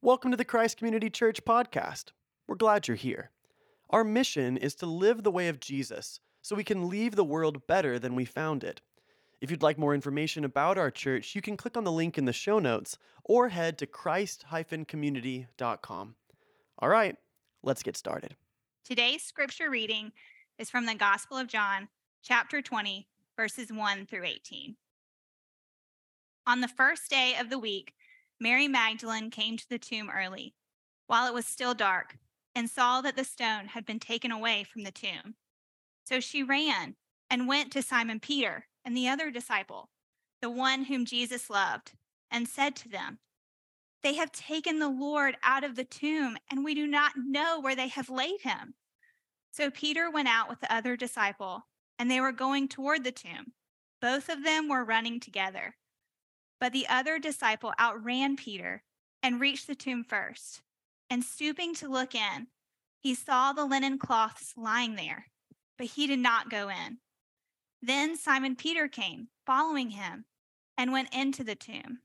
Welcome to the Christ Community Church podcast. We're glad you're here. Our mission is to live the way of Jesus so we can leave the world better than we found it. If you'd like more information about our church, you can click on the link in the show notes or head to christ-community.com. All right, let's get started. Today's scripture reading is from the Gospel of John, chapter 20, verses 1 through 18. On the first day of the week, Mary Magdalene came to the tomb early, while it was still dark, and saw that the stone had been taken away from the tomb. So she ran and went to Simon Peter and the other disciple, the one whom Jesus loved, and said to them, "They have taken the Lord out of the tomb, and we do not know where they have laid him." So Peter went out with the other disciple, and they were going toward the tomb. Both of them were running together. But the other disciple outran Peter and reached the tomb first. And stooping to look in, he saw the linen cloths lying there, but he did not go in. Then Simon Peter came, following him, and went into the tomb.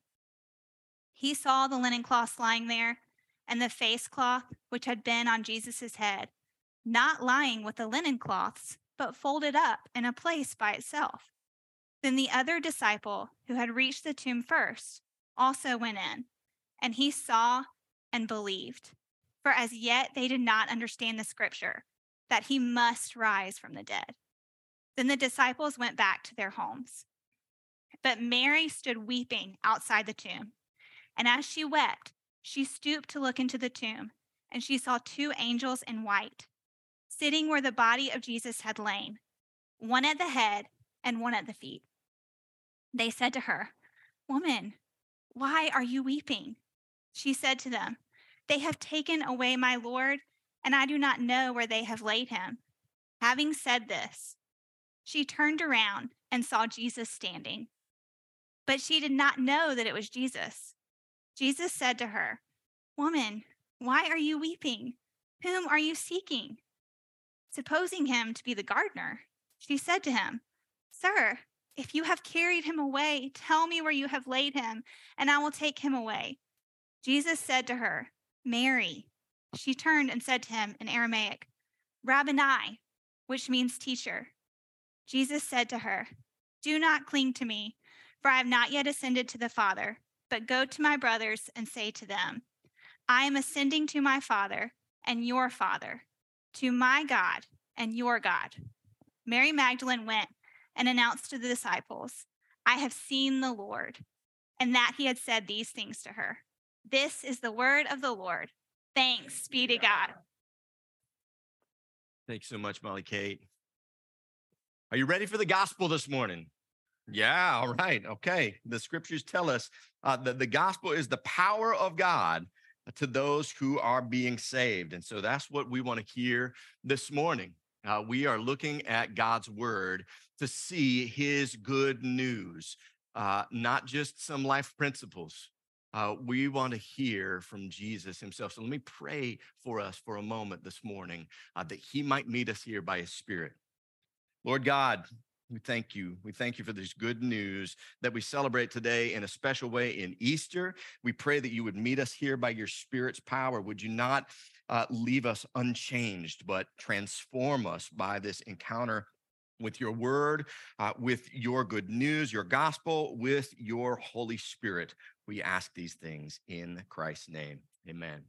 He saw the linen cloths lying there, and the face cloth which had been on Jesus' head, not lying with the linen cloths, but folded up in a place by itself. Then the other disciple, who had reached the tomb first, also went in, and he saw and believed. For as yet they did not understand the scripture, that he must rise from the dead. Then the disciples went back to their homes. But Mary stood weeping outside the tomb. And as she wept, she stooped to look into the tomb, and she saw two angels in white, sitting where the body of Jesus had lain, one at the head and one at the feet. They said to her, "Woman, why are you weeping?" She said to them, "They have taken away my Lord, and I do not know where they have laid him." Having said this, she turned around and saw Jesus standing. But she did not know that it was Jesus. Jesus said to her, "Woman, why are you weeping? Whom are you seeking?" Supposing him to be the gardener, she said to him, "Sir, if you have carried him away, tell me where you have laid him, and I will take him away." Jesus said to her, "Mary." She turned and said to him in Aramaic, "Rabboni," which means teacher. Jesus said to her, "Do not cling to me, for I have not yet ascended to the Father, but go to my brothers and say to them, I am ascending to my Father and your Father, to my God and your God." Mary Magdalene went and announced to the disciples, "I have seen the Lord," and that he had said these things to her. This is the word of the Lord. Thanks be to God. Thanks so much, Molly Kate. Are you ready for the gospel this morning? Yeah, all right. Okay. The scriptures tell us that the gospel is the power of God to those who are being saved. And so that's what we want to hear this morning. We are looking at God's word to see his good news, not just some life principles. We want to hear from Jesus himself. So let me pray for us for a moment this morning that he might meet us here by his spirit. Lord God, we thank you. We thank you for this good news that we celebrate today in a special way in Easter. We pray that you would meet us here by your Spirit's power. Would you not leave us unchanged, but transform us by this encounter with your word, with your good news, your gospel, with your Holy Spirit. We ask these things in Christ's name. Amen.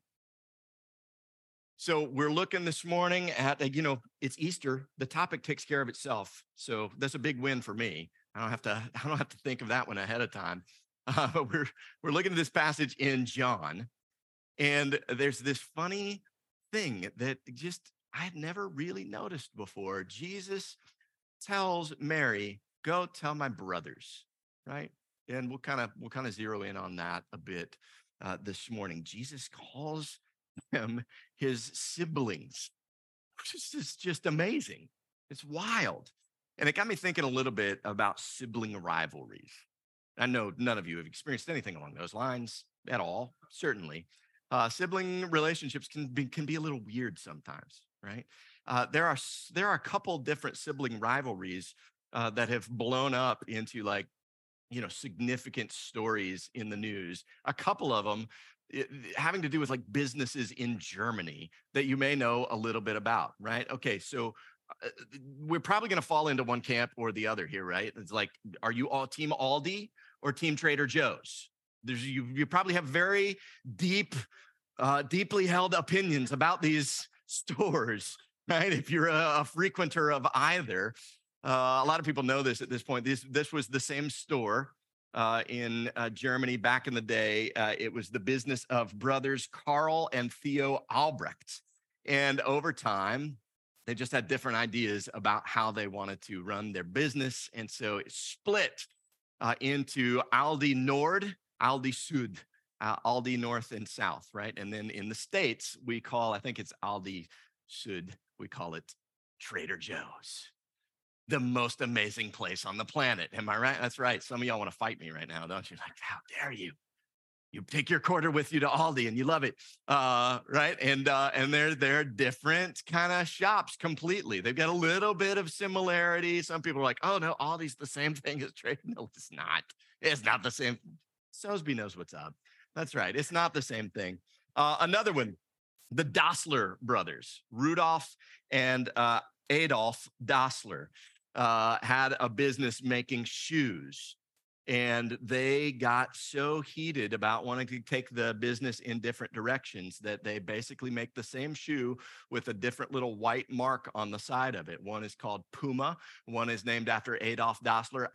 So we're looking this morning at, it's Easter. The topic takes care of itself. So that's a big win for me. I don't have to think of that one ahead of time. We're looking at this passage in John, and there's this funny thing that I had never really noticed before. Jesus tells Mary, "Go tell my brothers," right? And we'll kind of zero in on that a bit this morning. Jesus calls them his siblings, which is just amazing. It's wild. And it got me thinking a little bit about sibling rivalries. I know none of you have experienced anything along those lines at all, certainly. Sibling relationships can be a little weird sometimes, right? There are a couple different sibling rivalries that have blown up into significant stories in the news. A couple of them having to do with like businesses in Germany that you may know a little bit about, right? Okay, so we're probably going to fall into one camp or the other here, right? It's like, are you all team Aldi or team Trader Joe's? You probably have very deeply held opinions about these stores, right? If you're a frequenter of either. A lot of people know this at this point. This was the same store in Germany back in the day. It was the business of brothers Karl and Theo Albrecht. And over time, they just had different ideas about how they wanted to run their business. And so it split into Aldi Nord, Aldi Sud, Aldi North and South, right? And then in the States, I think it's Aldi Sud, we call it Trader Joe's. The most amazing place on the planet. Am I right? That's right. Some of y'all want to fight me right now, don't you? Like, how dare you? You take your quarter with you to Aldi and you love it, right? And they're different kind of shops completely. They've got a little bit of similarity. Some people are like, oh no, Aldi's the same thing as Trader. No, it's not. It's not the same. Sosby knows what's up. That's right. It's not the same thing. Another one, the Dassler brothers, Rudolf and Adolf Dassler, had a business making shoes. And they got so heated about wanting to take the business in different directions that they basically make the same shoe with a different little white mark on the side of it. One is called Puma. One is named after Adolf Dassler,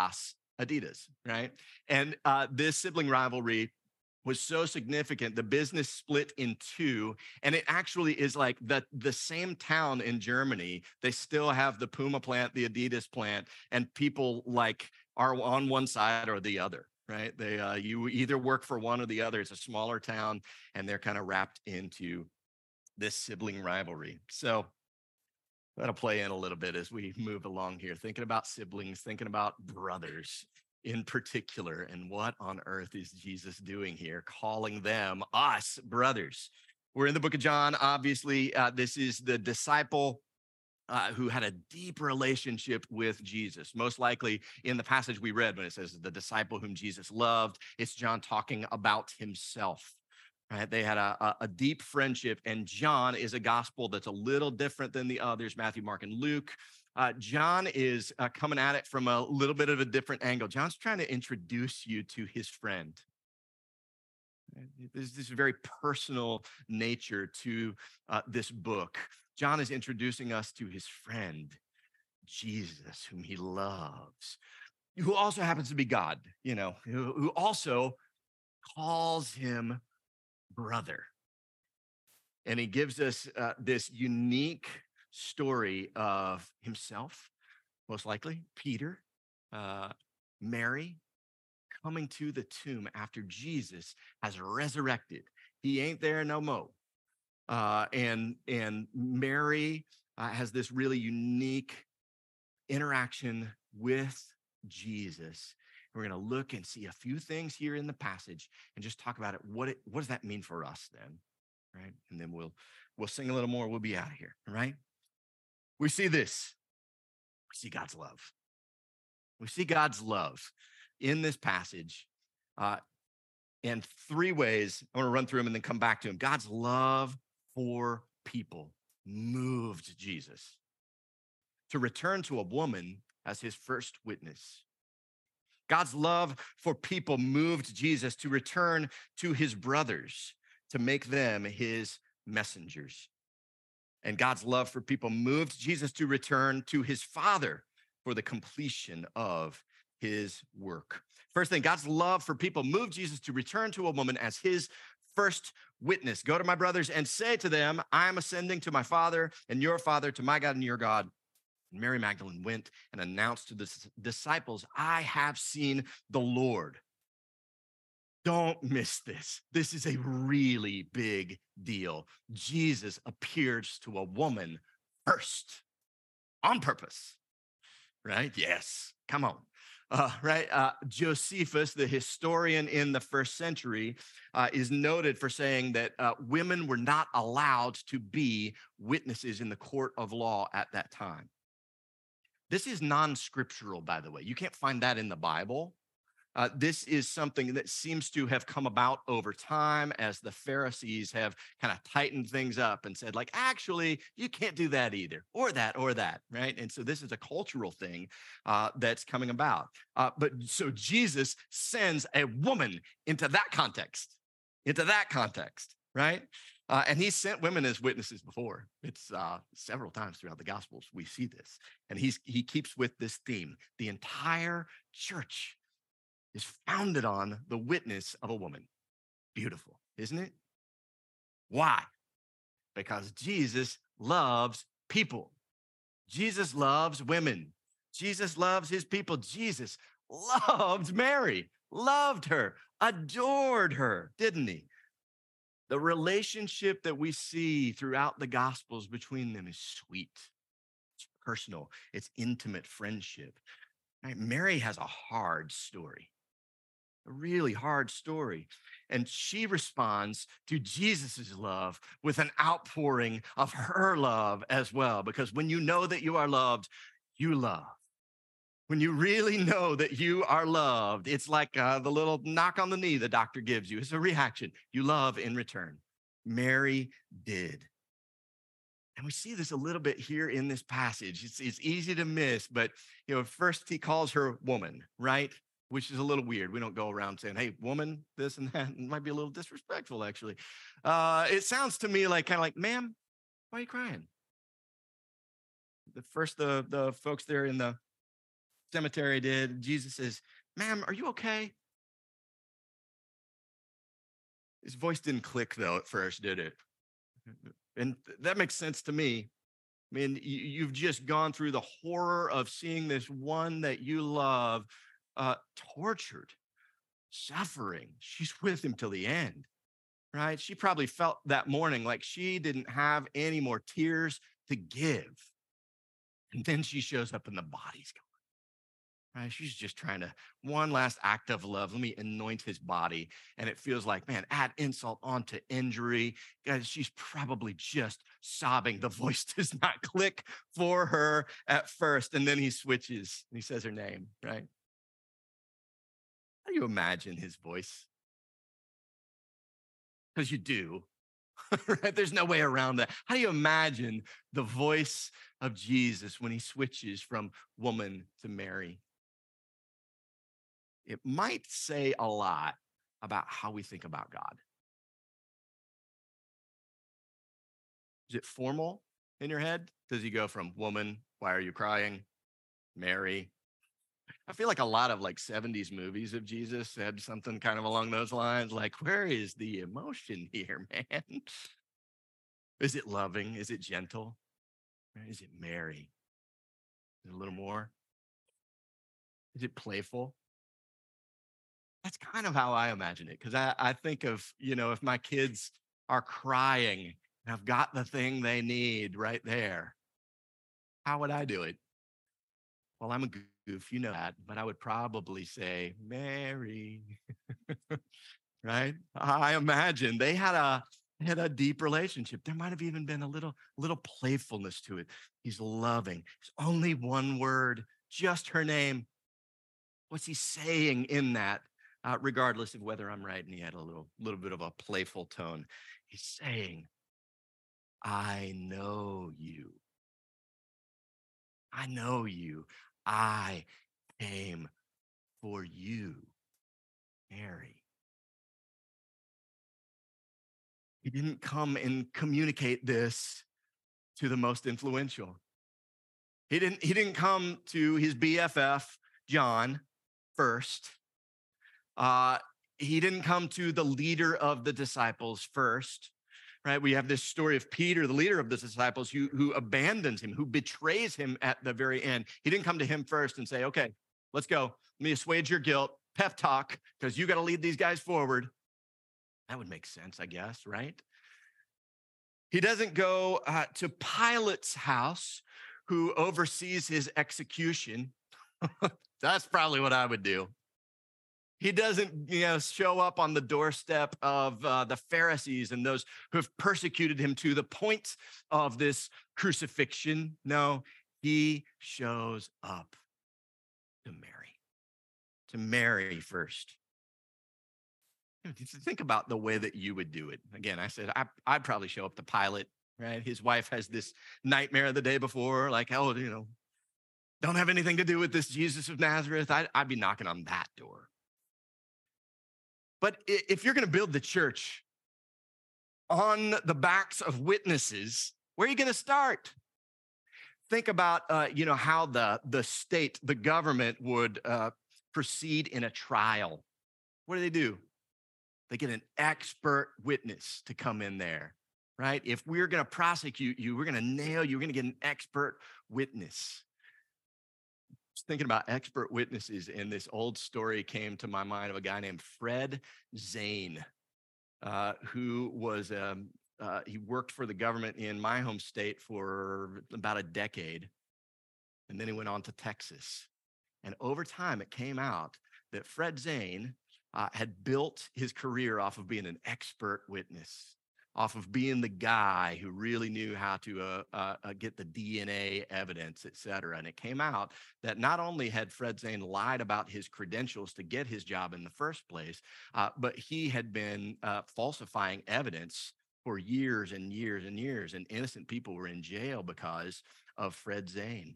Adidas, right? And this sibling rivalry was so significant, the business split in two, and it actually is like the same town in Germany. They still have the Puma plant, the Adidas plant, and people like are on one side or the other, right? You either work for one or the other. It's a smaller town, and they're kind of wrapped into this sibling rivalry. So that'll play in a little bit as we move along here, thinking about siblings, thinking about brothers in particular, and what on earth is Jesus doing here, calling them, us, brothers. We're in the book of John. Obviously, this is the disciple who had a deep relationship with Jesus. Most likely in the passage we read when it says the disciple whom Jesus loved, it's John talking about himself. Right? They had a deep friendship, and John is a gospel that's a little different than the others, Matthew, Mark, and Luke. John is coming at it from a little bit of a different angle. John's trying to introduce you to his friend. There's this very personal nature to this book. John is introducing us to his friend, Jesus, whom he loves, who also happens to be God, who also calls him brother. And he gives us this unique story of himself, most likely, Peter, Mary, coming to the tomb after Jesus has resurrected. He ain't there no more. And Mary has this really unique interaction with Jesus. We're going to look and see a few things here in the passage and just talk about it. What does that mean for us then? Right? And then we'll sing a little more. We'll be out of here. All right? We see this. We see God's love. We see God's love in this passage in three ways. I want to run through them and then come back to them. God's love for people moved Jesus to return to a woman as his first witness. God's love for people moved Jesus to return to his brothers, to make them his messengers. And God's love for people moved Jesus to return to his Father for the completion of his work. First thing, God's love for people moved Jesus to return to a woman as his first witness. Go to my brothers and say to them, I am ascending to my Father and your Father, to my God and your God. And Mary Magdalene went and announced to the disciples, I have seen the Lord. Don't miss this. This is a really big deal. Jesus appears to a woman first on purpose, right? Yes, come on. Right? Josephus, the historian in the first century, is noted for saying that women were not allowed to be witnesses in the court of law at that time. This is non-scriptural, by the way. You can't find that in the Bible. This is something that seems to have come about over time as the Pharisees have kind of tightened things up and said, like, actually, you can't do that either, or that, right? And so this is a cultural thing that's coming about. But so Jesus sends a woman into that context, right? And he sent women as witnesses before. It's several times throughout the Gospels we see this, and he keeps with this theme. The entire church is founded on the witness of a woman. Beautiful, isn't it? Why? Because Jesus loves people. Jesus loves women. Jesus loves his people. Jesus loved Mary, loved her, adored her, didn't he? The relationship that we see throughout the Gospels between them is sweet. It's personal. It's intimate friendship. Right? Mary has a hard story, a really hard story. And she responds to Jesus's love with an outpouring of her love as well. Because when you know that you are loved, you love. When you really know that you are loved, it's like the little knock on the knee the doctor gives you. It's a reaction. You love in return. Mary did. And we see this a little bit here in this passage. It's easy to miss, but first he calls her woman, right? Which is a little weird. We don't go around saying, hey, woman, this and that. It might be a little disrespectful, actually. It sounds to me like kind of like, ma'am, why are you crying? The folks there in the cemetery did. Jesus says, ma'am, are you okay? His voice didn't click, though, at first, did it? And that makes sense to me. I mean, you've just gone through the horror of seeing this one that you love tortured, suffering. She's with him till the end, right? She probably felt that morning like she didn't have any more tears to give. And then she shows up and the body's gone. Right? She's just trying to, one last act of love. Let me anoint his body. And it feels like, man, add insult onto injury. Guys, she's probably just sobbing. The voice does not click for her at first. And then he switches and he says her name, right? How do you imagine his voice? Because you do, right? There's no way around that. How do you imagine the voice of Jesus when he switches from woman to Mary? It might say a lot about how we think about God. Is it formal in your head? Does he go from woman, why are you crying? Mary. I feel like a lot of like 70s movies of Jesus said something kind of along those lines, like, where is the emotion here, man? Is it loving? Is it gentle? Is it Mary? Is it a little more? Is it playful? That's kind of how I imagine it. Because I think of, if my kids are crying and I've got the thing they need right there, how would I do it? Well, I'm a goof, you know that, but I would probably say, Mary, right? I imagine they had a deep relationship. There might have even been a little playfulness to it. He's loving. It's only one word, just her name. What's he saying in that? Regardless of whether I'm right, and he had a little bit of a playful tone. He's saying, I know you. I know you. I came for you, Mary. He didn't come and communicate this to the most influential. He didn't come to his BFF, John, first. He didn't come to the leader of the disciples first, right? We have this story of Peter, the leader of the disciples, who abandons him, who betrays him at the very end. He didn't come to him first and say, okay, let's go. Let me assuage your guilt, pep talk, because you got to lead these guys forward. That would make sense, I guess, right? He doesn't go to Pilate's house, who oversees his execution. That's probably what I would do. He doesn't, show up on the doorstep of the Pharisees and those who have persecuted him to the point of this crucifixion. No, he shows up to Mary. to Mary first. Think about the way that you would do it. Again, I said I'd probably show up to Pilate, right? His wife has this nightmare the day before, like, oh, don't have anything to do with this Jesus of Nazareth. I'd be knocking on that door. But if you're going to build the church on the backs of witnesses, where are you going to start? Think about, how the state, the government would proceed in a trial. What do? They get an expert witness to come in there, right? If we're going to prosecute you, we're going to nail you, we're going to get an expert witness. Just thinking about expert witnesses, and this old story came to my mind of a guy named Fred Zane, who was he worked for the government in my home state for about a decade, and then he went on to Texas. And over time, it came out that Fred Zane had built his career off of being an expert witness, off of being the guy who really knew how to get the DNA evidence, et cetera. And it came out that not only had Fred Zane lied about his credentials to get his job in the first place, but he had been falsifying evidence for years and years and years. And innocent people were in jail because of Fred Zane.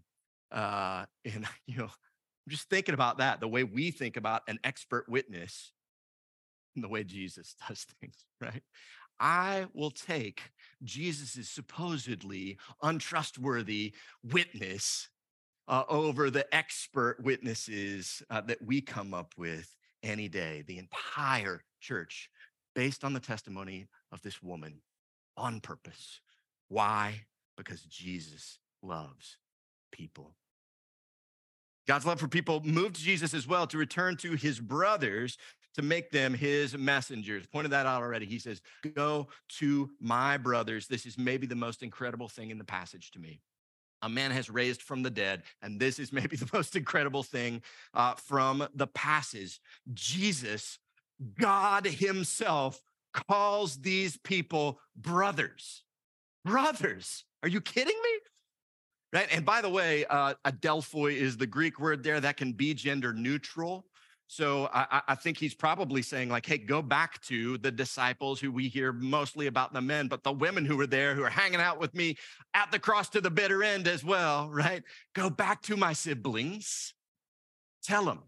I'm just thinking about that, the way we think about an expert witness and the way Jesus does things, right? I will take Jesus's supposedly untrustworthy witness over the expert witnesses that we come up with any day. The entire church based on the testimony of this woman on purpose. Why? Because Jesus loves people. God's love for people moved Jesus as well to return to his brothers to make them his messengers. Pointed that out already. He says, go to my brothers. This is maybe the most incredible thing in the passage to me. A man has raised from the dead, and this is maybe the most incredible thing from the passage. Jesus, God himself, calls these people brothers. Brothers. Are you kidding me? Right? And by the way, adelphoi is the Greek word there that can be gender neutral. So I think he's probably saying like, hey, go back to the disciples who we hear mostly about the men, but the women who were there, who are hanging out with me at the cross to the bitter end as well, right? Go back to my siblings. Tell them.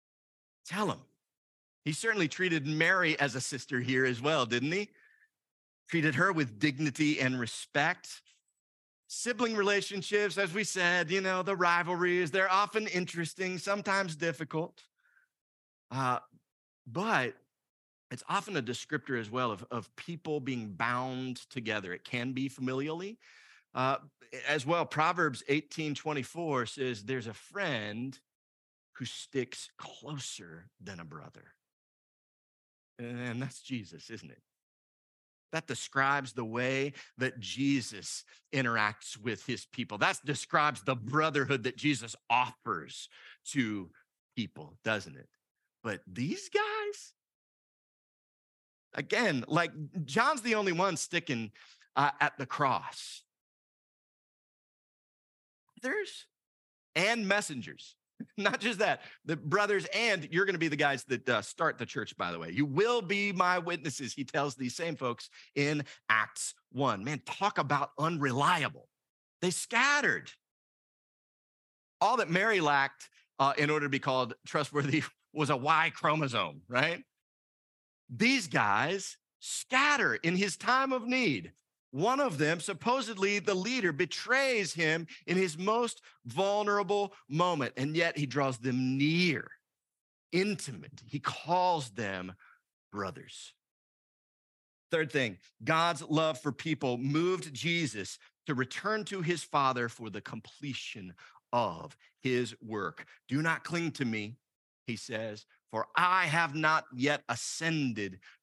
He certainly treated Mary as a sister here as well, didn't he? Treated her with dignity and respect. Sibling relationships, as we said, the rivalries, they're often interesting, sometimes difficult. But it's often a descriptor as well of people being bound together. It can be familially. As well, Proverbs 18:24 says, there's a friend who sticks closer than a brother. And that's Jesus, isn't it? That describes the way that Jesus interacts with his people. That describes the brotherhood that Jesus offers to people, doesn't it? But these guys, again, like John's the only one sticking at the cross. Others and messengers. Not just that, the brothers, and you're going to be the guys that start the church, by the way. You will be my witnesses, he tells these same folks in Acts 1. Man, talk about unreliable. They scattered. All that Mary lacked in order to be called trustworthy was a Y chromosome, right? These guys scatter in his time of need. One of them, supposedly the leader, betrays him in his most vulnerable moment, and yet he draws them near, intimate. He calls them brothers. Third thing, God's love for people moved Jesus to return to his Father for the completion of his work. Do not cling to me, he says, for I have not yet ascended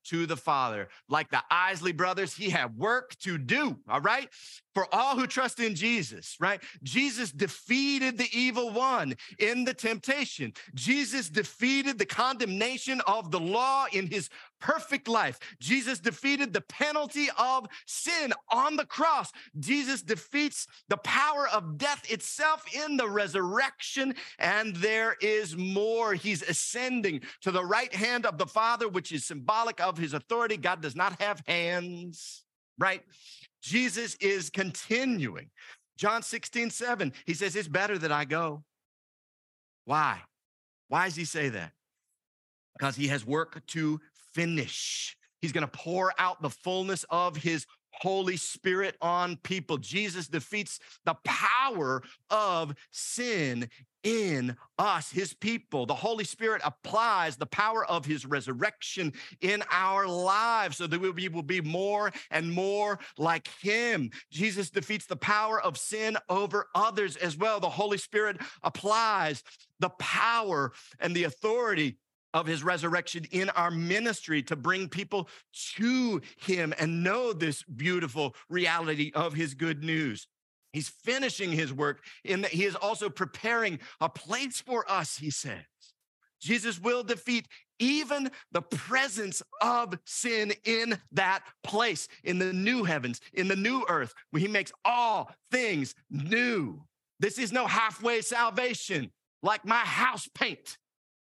to the Father. Like the Isley brothers, he had work to do, all right? For all who trust in Jesus, right? Jesus defeated the evil one in the temptation. Jesus defeated the condemnation of the law in his perfect life. Jesus defeated the penalty of sin on the cross. Jesus defeats the power of death itself in the resurrection, and there is more. He's ascending to the right hand of the Father, which is symbolic of his authority. God does not have hands, right? Jesus is continuing. John 16:7, he says, it's better that I go. Why? Why does he say that? Because he has work to finish. He's going to pour out the fullness of his Holy Spirit on people. Jesus defeats the power of sin in us, his people. The Holy Spirit applies the power of his resurrection in our lives so that we will be more and more like him. Jesus defeats the power of sin over others as well. The Holy Spirit applies the power and the authority of his resurrection in our ministry to bring people to him and know this beautiful reality of his good news. He's finishing his work in that he is also preparing a place for us, he says. Jesus will defeat even the presence of sin in that place, in the new heavens, in the new earth, where he makes all things new. This is no halfway salvation like my house paint.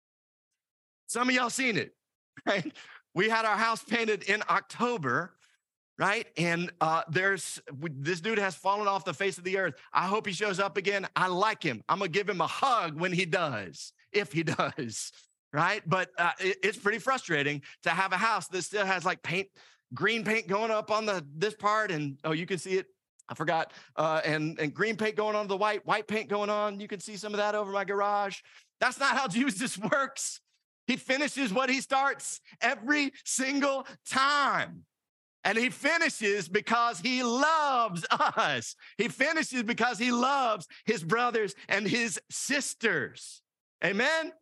Some of y'all seen it, right? We had our house painted in October, right? And this dude has fallen off the face of the earth. I hope he shows up again. I like him. I'm going to give him a hug when he does, if he does, right? But it's pretty frustrating to have a house that still has like green paint going up on this part. And, oh, you can see it. I forgot. And green paint going on the white paint going on. You can see some of that over my garage. That's not how Jesus works. He finishes what he starts every single time. And he finishes because he loves us. He finishes because he loves his brothers and his sisters. Amen?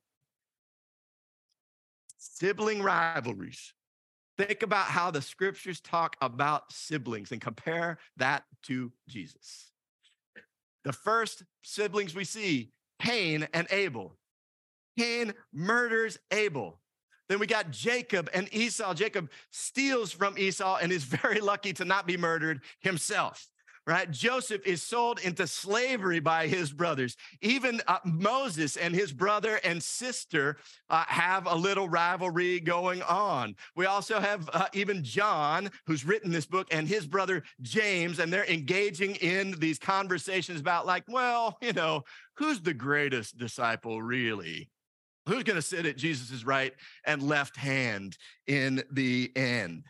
Sibling rivalries. Think about how the scriptures talk about siblings and compare that to Jesus. The first siblings we see, Cain and Abel. Cain murders Abel. Then we got Jacob and Esau. Jacob steals from Esau and is very lucky to not be murdered himself, right? Joseph is sold into slavery by his brothers. Even Moses and his brother and sister have a little rivalry going on. We also have even John, who's written this book, and his brother James, and they're engaging in these conversations about like, well, who's the greatest disciple really? Who's going to sit at Jesus' right and left hand in the end?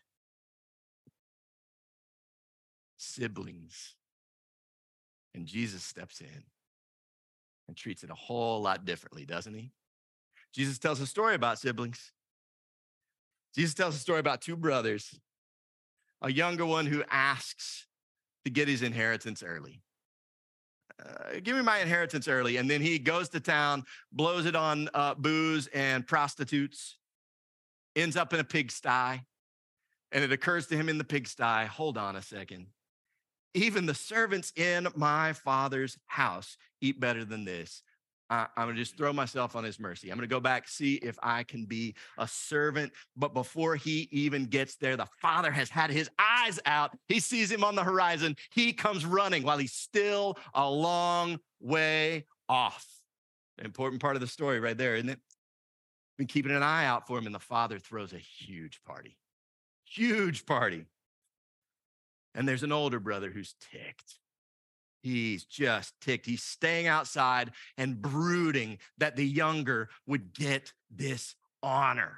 Siblings. And Jesus steps in and treats it a whole lot differently, doesn't he? Jesus tells a story about siblings. Jesus tells a story about two brothers, a younger one who asks to get his inheritance early. Give me my inheritance early. And then he goes to town, blows it on booze and prostitutes, ends up in a pigsty. And it occurs to him in the pigsty, hold on a second. Even the servants in my father's house eat better than this. I'm going to just throw myself on his mercy. I'm going to go back, see if I can be a servant. But before he even gets there, the father has had his eyes out. He sees him on the horizon. He comes running while he's still a long way off. An important part of the story right there, isn't it? Been keeping an eye out for him, and the father throws a huge party. Huge party. And there's an older brother who's ticked. He's just ticked. He's staying outside and brooding that the younger would get this honor.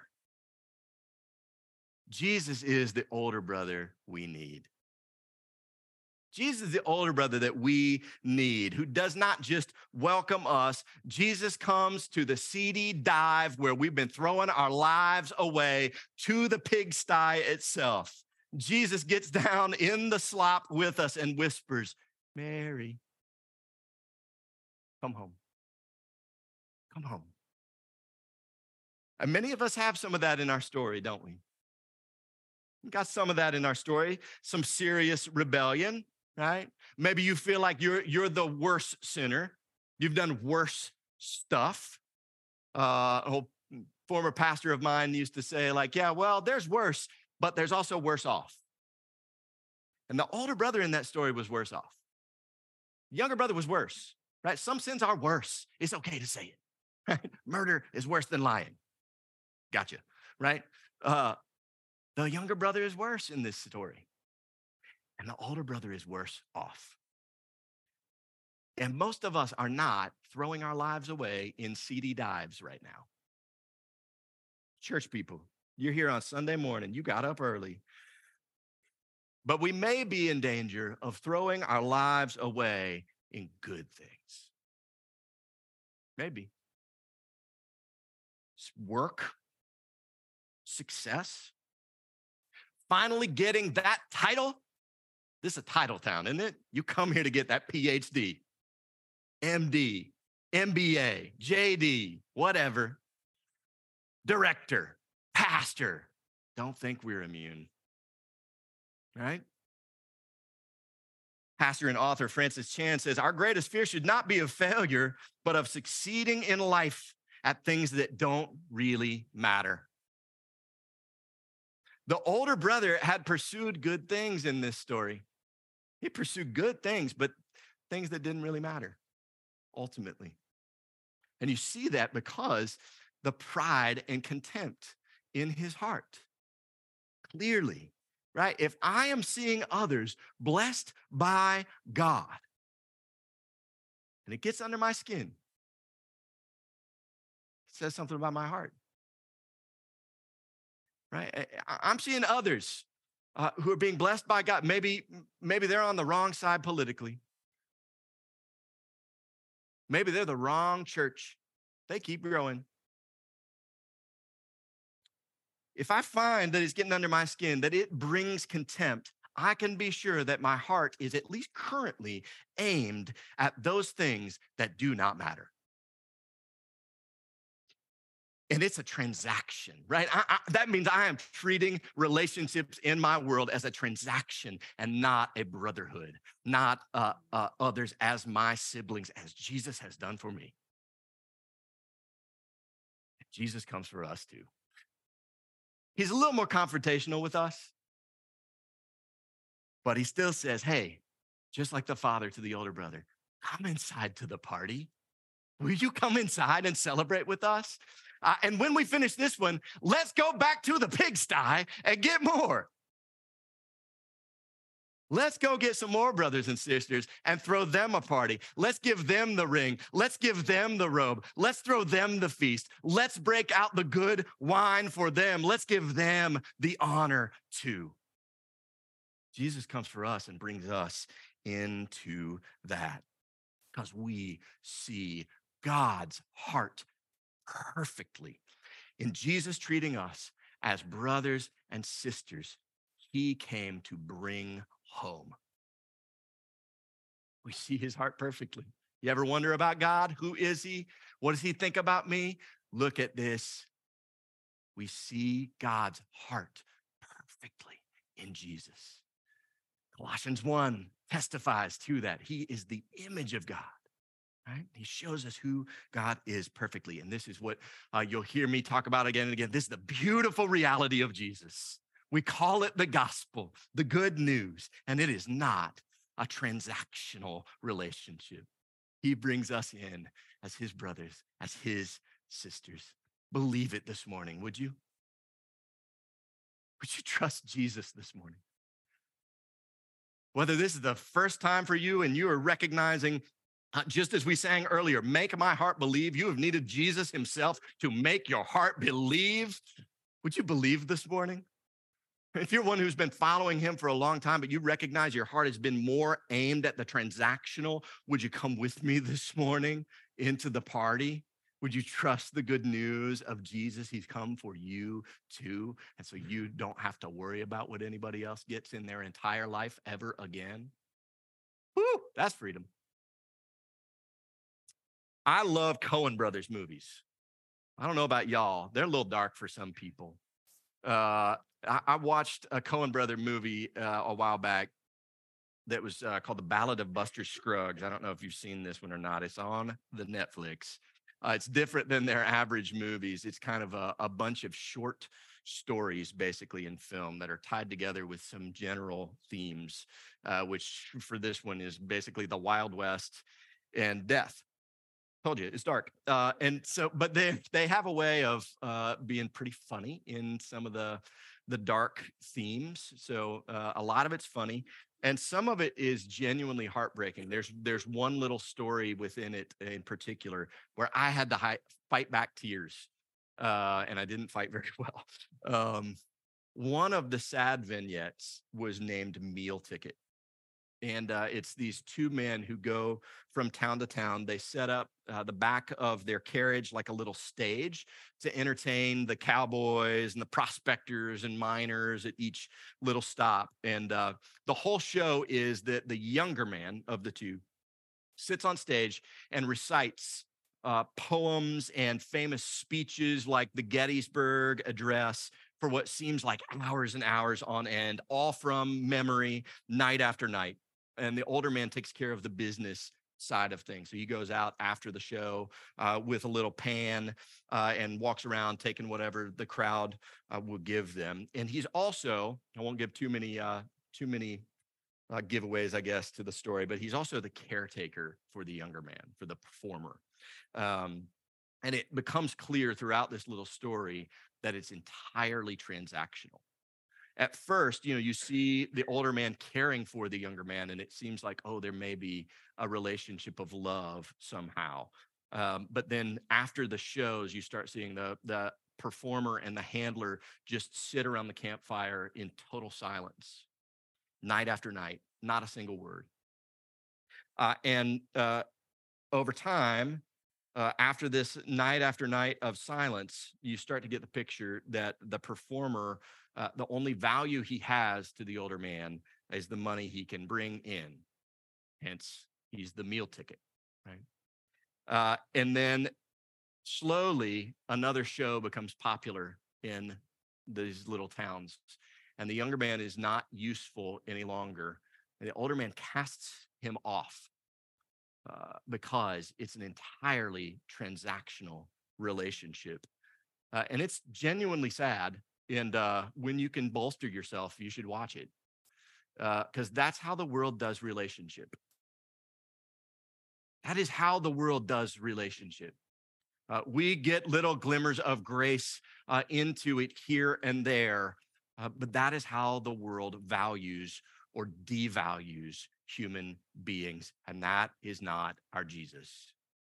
Jesus is the older brother we need. Jesus is the older brother that we need, who does not just welcome us. Jesus comes to the seedy dive where we've been throwing our lives away, to the pigsty itself. Jesus gets down in the slop with us and whispers, Mary, come home. Come home. And many of us have some of that in our story, don't we? We got some of that in our story, some serious rebellion, right? Maybe you feel like you're the worst sinner. You've done worse stuff. A whole former pastor of mine used to say, like, yeah, well, there's worse, but there's also worse off. And the older brother in that story was worse off. The younger brother was worse, right? Some sins are worse. It's okay to say it, right? Murder is worse than lying. Gotcha, right? The younger brother is worse in this story. And the older brother is worse off. And most of us are not throwing our lives away in seedy dives right now. Church people, you're here on Sunday morning. You got up early. But we may be in danger of throwing our lives away in good things. Maybe. Work, success, finally getting that title. This is a title town, isn't it? You come here to get that PhD, MD, MBA, JD, whatever. Director, pastor. Don't think we're immune, right? Pastor and author Francis Chan says, our greatest fear should not be of failure, but of succeeding in life at things that don't really matter. The older brother had pursued good things in this story. He pursued good things, but things that didn't really matter, ultimately. And you see that because the pride and contempt in his heart. Clearly, right? If I am seeing others blessed by God, and it gets under my skin, it says something about my heart, right? I'm seeing others who are being blessed by God. Maybe they're on the wrong side politically. Maybe they're the wrong church. They keep growing. If I find that it's getting under my skin, that it brings contempt, I can be sure that my heart is at least currently aimed at those things that do not matter. And it's a transaction, right? That means I am treating relationships in my world as a transaction and not a brotherhood, not others as my siblings, as Jesus has done for me. Jesus comes for us too. He's a little more confrontational with us, but he still says, hey, just like the father to the older brother, come inside to the party. Will you come inside and celebrate with us? And when we finish this one, let's go back to the pigsty and get more. Let's go get some more brothers and sisters and throw them a party. Let's give them the ring. Let's give them the robe. Let's throw them the feast. Let's break out the good wine for them. Let's give them the honor too. Jesus comes for us and brings us into that because we see God's heart perfectly in Jesus treating us as brothers and sisters. He came to bring home. We see his heart perfectly. You ever wonder about God? Who is he? What does he think about me? Look at this. We see God's heart perfectly in Jesus. Colossians 1 testifies to that. He is the image of God, right? He shows us who God is perfectly. And this is what you'll hear me talk about again and again. This is the beautiful reality of Jesus. We call it the gospel, the good news, and it is not a transactional relationship. He brings us in as his brothers, as his sisters. Believe it this morning, would you? Would you trust Jesus this morning? Whether this is the first time for you and you are recognizing, just as we sang earlier, make my heart believe, you have needed Jesus himself to make your heart believe. Would you believe this morning? If you're one who's been following him for a long time, but you recognize your heart has been more aimed at the transactional, would you come with me this morning into the party? Would you trust the good news of Jesus? He's come for you too. And so you don't have to worry about what anybody else gets in their entire life ever again. Woo, that's freedom. I love Coen Brothers movies. I don't know about y'all. They're a little dark for some people. I watched a Coen brother movie a while back that was called The Ballad of Buster Scruggs. I don't know if you've seen this one or not. It's on the Netflix. It's different than their average movies. It's kind of a bunch of short stories, basically, in film that are tied together with some general themes, which for this one is basically the Wild West and death. Told you it's dark, and so, but they have a way of being pretty funny in some of the dark themes. So a lot of it's funny, and some of it is genuinely heartbreaking. There's one little story within it in particular where I had to fight back tears, and I didn't fight very well. One of the sad vignettes was named Meal Ticket. And it's these two men who go from town to town. They set up the back of their carriage like a little stage to entertain the cowboys and the prospectors and miners at each little stop. And the whole show is that the younger man of the two sits on stage and recites poems and famous speeches like the Gettysburg Address for what seems like hours and hours on end, all from memory, night after night. And the older man takes care of the business side of things. So he goes out after the show with a little pan and walks around taking whatever the crowd will give them. And he's also, I won't give too many giveaways, I guess, to the story, but he's also the caretaker for the younger man, for the performer. And it becomes clear throughout this little story that it's entirely transactional. At first, you see the older man caring for the younger man, and it seems like, oh, there may be a relationship of love somehow. But then after the shows, you start seeing the performer and the handler just sit around the campfire in total silence, night after night, not a single word. And over time, after this night after night of silence, you start to get the picture that the performer, the only value he has to the older man is the money he can bring in. Hence, he's the meal ticket, right? And then slowly, another show becomes popular in these little towns, and the younger man is not useful any longer. And the older man casts him off because it's an entirely transactional relationship. And it's genuinely sad. And when you can bolster yourself, you should watch it because that's how the world does relationship. That is how the world does relationship. We get little glimmers of grace into it here and there, but that is how the world values or devalues human beings, and that is not our Jesus.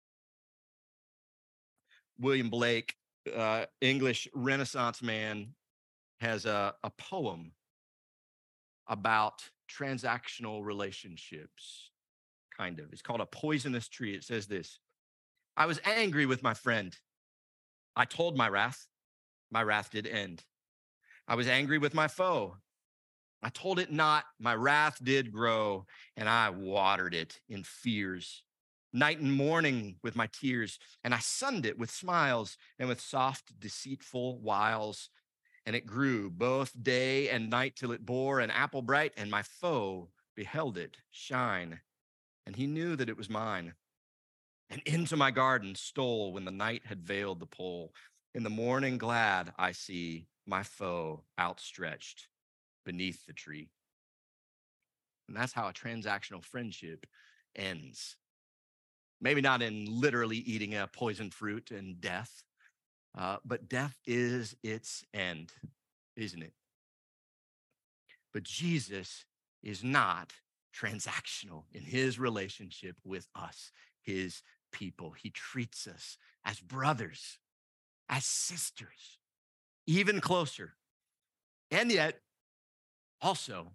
William Blake, English Renaissance man, has a poem about transactional relationships, kind of. It's called A Poisonous Tree. It says this: I was angry with my friend. I told my wrath did end. I was angry with my foe. I told it not, my wrath did grow, and I watered it in fears. Night and morning with my tears, and I sunned it with smiles and with soft, deceitful wiles. And it grew both day and night till it bore an apple bright, and my foe beheld it shine, and he knew that it was mine. And into my garden stole when the night had veiled the pole. In the morning glad I see my foe outstretched beneath the tree. And that's how a transactional friendship ends. Maybe not in literally eating a poisoned fruit and death, but death is its end, isn't it? But Jesus is not transactional in his relationship with us, his people. He treats us as brothers, as sisters, even closer. And yet, also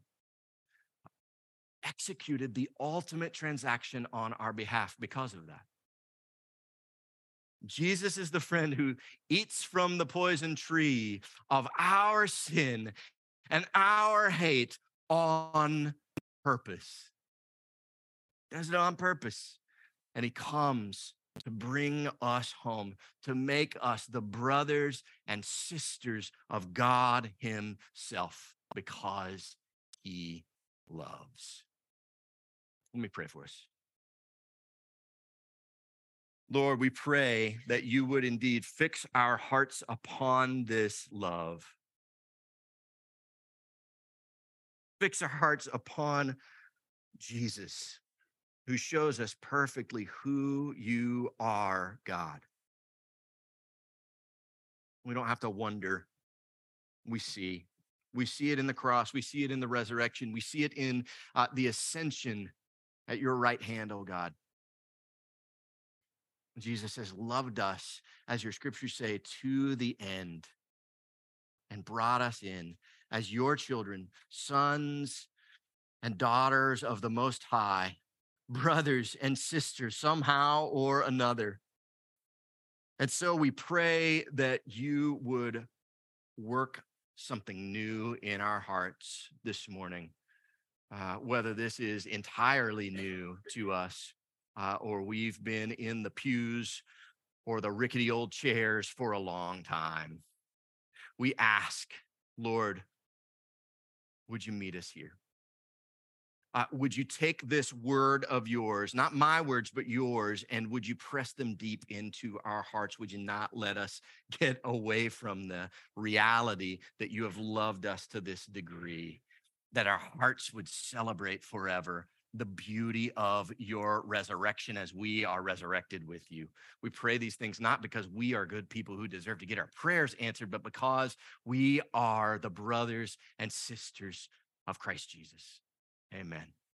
executed the ultimate transaction on our behalf because of that. Jesus is the friend who eats from the poison tree of our sin and our hate on purpose. Does it on purpose. And he comes to bring us home, to make us the brothers and sisters of God himself because he loves. Let me pray for us. Lord, we pray that you would indeed fix our hearts upon this love. Fix our hearts upon Jesus, who shows us perfectly who you are, God. We don't have to wonder. We see. We see it in the cross. We see it in the resurrection. We see it in the ascension at your right hand, oh God. Jesus has loved us, as your scriptures say, to the end and brought us in as your children, sons and daughters of the Most High, brothers and sisters, somehow or another. And so we pray that you would work something new in our hearts this morning, whether this is entirely new to us or we've been in the pews or the rickety old chairs for a long time. We ask, Lord, would you meet us here? Would you take this word of yours, not my words, but yours, and would you press them deep into our hearts? Would you not let us get away from the reality that you have loved us to this degree, that our hearts would celebrate forever the beauty of your resurrection as we are resurrected with you. We pray these things not because we are good people who deserve to get our prayers answered, but because we are the brothers and sisters of Christ Jesus. Amen.